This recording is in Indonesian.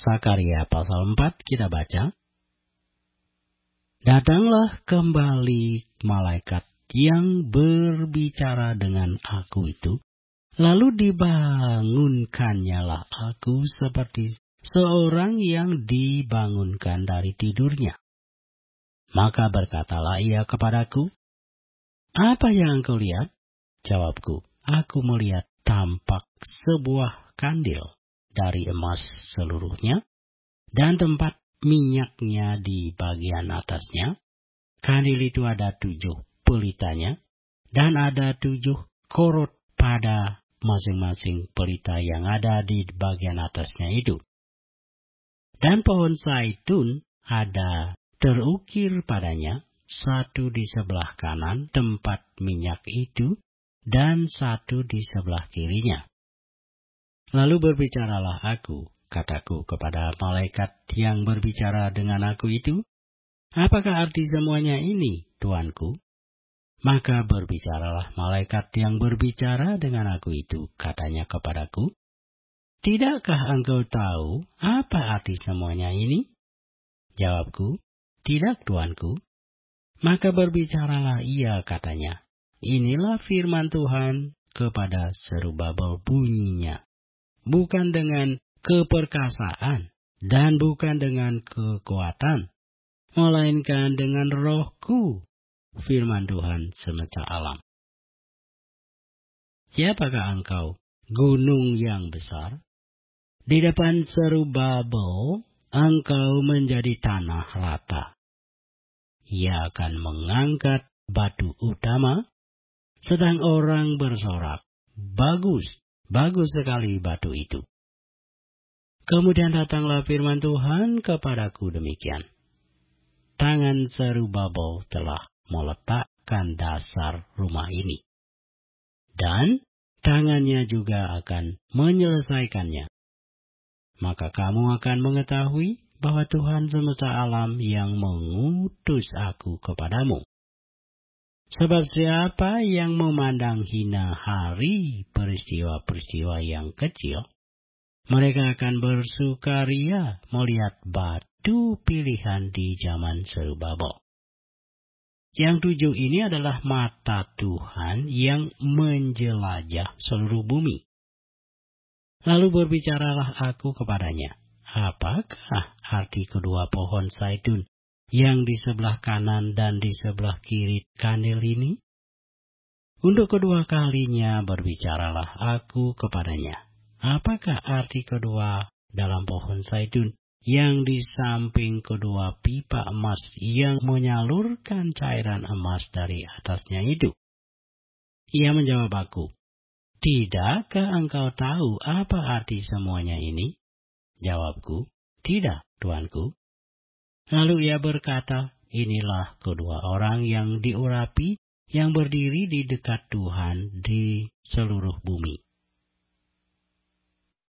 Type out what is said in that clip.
Sakaria pasal 4 kita baca. Datanglah kembali malaikat yang berbicara dengan aku itu, lalu dibangunkannyalah aku seperti seorang yang dibangunkan dari tidurnya. Maka berkatalah ia kepadaku, "Apa yang engkau lihat?" Jawabku, "Aku melihat tampak sebuah kandil dari emas seluruhnya, dan tempat minyaknya di bagian atasnya. Kandil itu ada 7 pelitanya, dan ada 7 korot pada masing-masing pelita yang ada di bagian atasnya itu. Dan pohon zaitun ada terukir padanya, satu di sebelah kanan tempat minyak itu, dan satu di sebelah kirinya. Lalu berbicaralah aku, kataku kepada malaikat yang berbicara dengan aku itu, "Apakah arti semuanya ini, Tuanku?" Maka berbicaralah malaikat yang berbicara dengan aku itu, katanya kepadaku, "Tidakkah engkau tahu apa arti semuanya ini?" Jawabku, "Tidak, Tuanku." Maka berbicaralah ia, katanya, "Inilah firman Tuhan kepada Zerubabel bunyinya. Bukan dengan keperkasaan dan bukan dengan kekuatan, melainkan dengan Rohku, firman Tuhan semesta alam. Siapakah engkau, gunung yang besar? Di depan Zerubabel, engkau menjadi tanah rata. Ia akan mengangkat batu utama, sedang orang bersorak, bagus, bagus sekali batu itu." Kemudian datanglah firman Tuhan kepadaku demikian. Tangan Zerubabel telah meletakkan dasar rumah ini, dan tangannya juga akan menyelesaikannya. Maka kamu akan mengetahui bahwa Tuhan semesta alam yang mengutus aku kepadamu. Sebab siapa yang memandang hina hari peristiwa-peristiwa yang kecil, mereka akan bersukaria melihat batu pilihan di zaman Zerubabel. Yang 7 ini adalah mata Tuhan yang menjelajah seluruh bumi. Lalu berbicaralah aku kepadanya, "Apakah arti kedua pohon zaitun yang di sebelah kanan dan di sebelah kiri kandil ini?" Untuk kedua kalinya berbicaralah aku kepadanya, "Apakah arti kedua dalam pohon zaitun yang di samping kedua pipa emas yang menyalurkan cairan emas dari atasnya itu?" Ia menjawab aku, "Tidakkah engkau tahu apa arti semuanya ini?" Jawabku, "Tidak, Tuanku." Lalu ia berkata, "Inilah kedua orang yang diurapi, yang berdiri di dekat Tuhan di seluruh bumi.